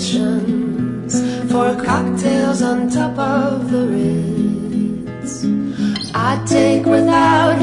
reservations for cocktails on top of the Ritz. I take without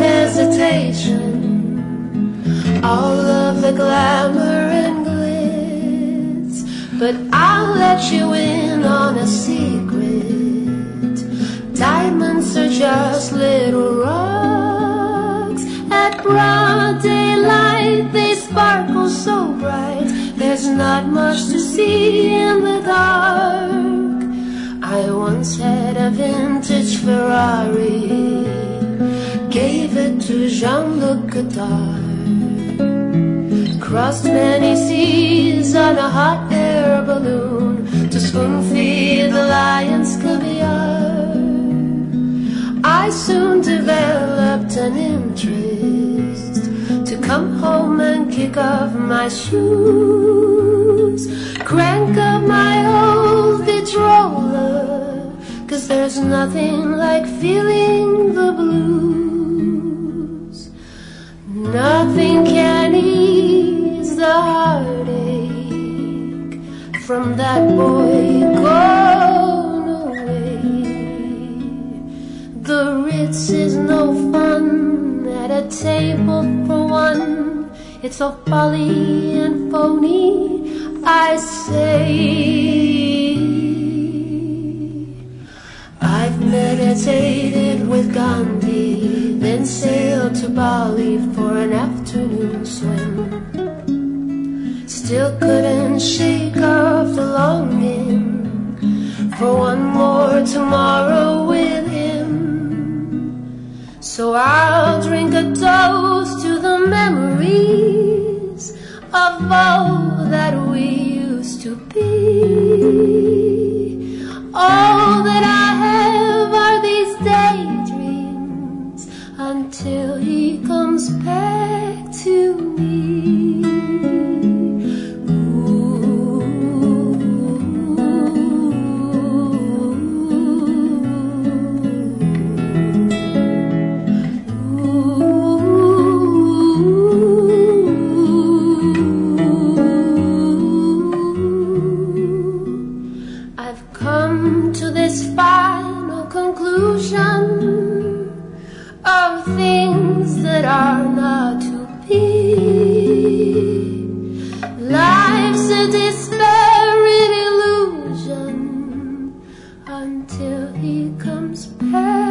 hesitation all of the glamour and glitz, but I'll let you in on a secret. Diamonds are just little rocks. At broad daylight they sparkle so bright, there's not much to see in the dark. I once had a vintage Ferrari, gave it to Jean-Luc Godard, crossed many seas on a hot air balloon to spoon-feed the lion's caviar. I soon developed an interest to come home and kick off my shoes, crank up my old Vitch roller, 'cause there's nothing like feeling the blues. Nothing can ease the heartache from that boy gone away. The Ritz is no fun at a table for one. It's all folly and phony, I say. I've meditated with Gandhi, then sailed to Bali for an afternoon swim. Still couldn't shake off the longing for one more tomorrow with him. So I'll drink a toast to the memories of all that we used to be. All that I have are these daydreams until he comes back to me. To this final conclusion of things that are not to be. Life's a despairing illusion until he comes back.